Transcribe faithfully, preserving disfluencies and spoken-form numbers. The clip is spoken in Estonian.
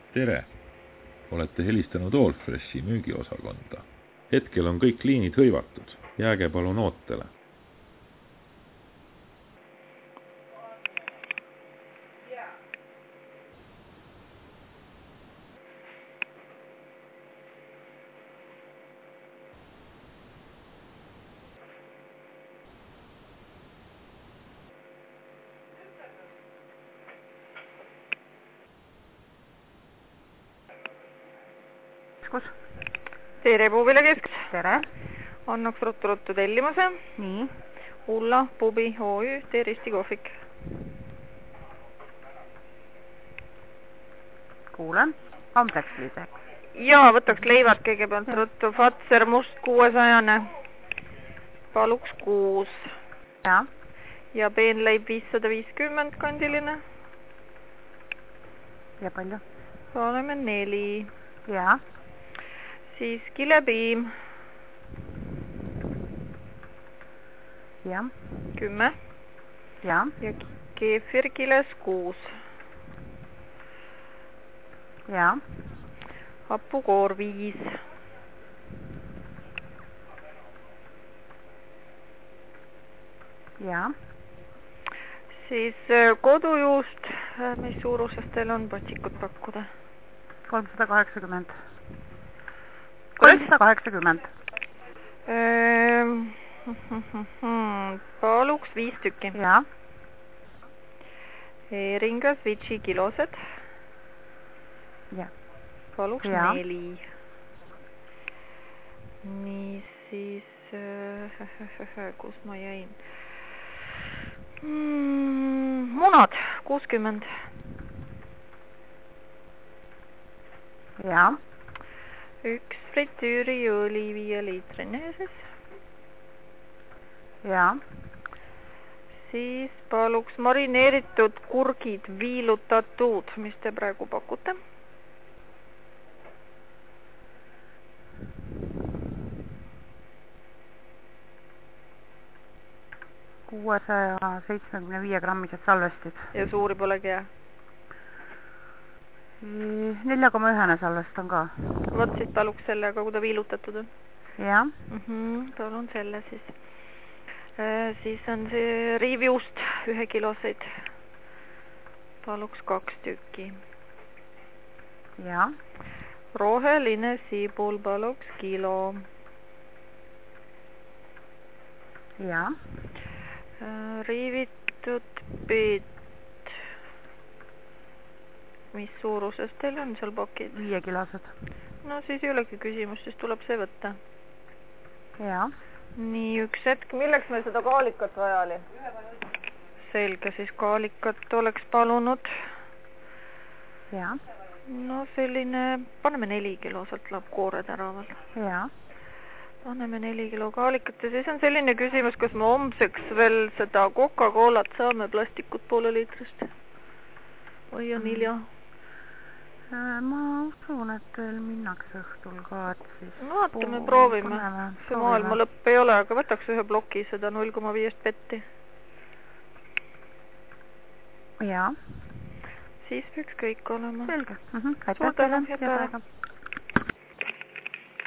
Tere! Olete helistanud Allfreshi müügiosakonda. Hetkel on kõik liinid hõivatud. Jääge palun ootele. Kus? Tere puuviljakeskus. Tere. Annaks ruttu-ruttu tellimuse. Nii. Ulla, Pubi, O Ü, Tee Risti kohvik. Kuulen. Kompleksliseks. Jaa, võtaks leivad kõigepealt ruttu. Fatser must kuuesajane. Paluks kuus. Ja. Ja peenleib viissada viiskümmend kandiline. Ja palju? Paneme neli. Ja. Siis kilepiim. Ja. Kümme. Ja. Ja keefirkiles kuus. Ja. Hapukoor viis. Ja. Siis kodujuust, mis suuruses teil on patsikut pakkuda? kolmsada kaheksakümmend. kolmsada kaheksakümmend. Paluks viis tükki. Ja. Eringas vitsi kilosed. Ja. Paluks ja. neli. Nii siis, kus ma jäin? Mm, munad, kuuskümmend. Ja. Üks fritüüriõli viie liitrine siis. Ja. Siis paluks marineeritud kurgid viilutatud, mis te praegu pakute? kuuesaja seitsmekümne viie grammised salvestid. Ja suuri polegi jää? nelja koma ühene salvest on ka. Võt siis paluks sellega, kui ta viilutatud on. Ja. Mm -hmm, palun selle siis. Äh, siis on see riiviust ühe kiloseid. Paluks kaks tükki. Ja. Roheline siibul paluks kilo. Ja. Äh, riivitud peet. Mis suuruses teil on seal pakid? Viie kilosed. No siis ei olegi küsimus, siis tuleb see võtta. Ja. Nii, üks hetk. Milleks meil seda kaalikat vaja oli? Selge, siis kaalikat oleks palunud. Ja. No selline, paneme neli kilo, sealt läheb koore täraval. Ja. Paneme neli kilo kaalikat ja siis on selline küsimus, kas me homseks veel seda Coca-Colat saame plastikut poole liitrist? Või on hilja? Ma usun, et veel minnakse õhtul ka, et siis... Vaatame, proovime. See maailma lõpp ei ole, aga võtaks ühe ploki seda null koma viis petti. Ja. Siis peaks kõik olema. Selge. Mhm. Suur tänu, head päeva.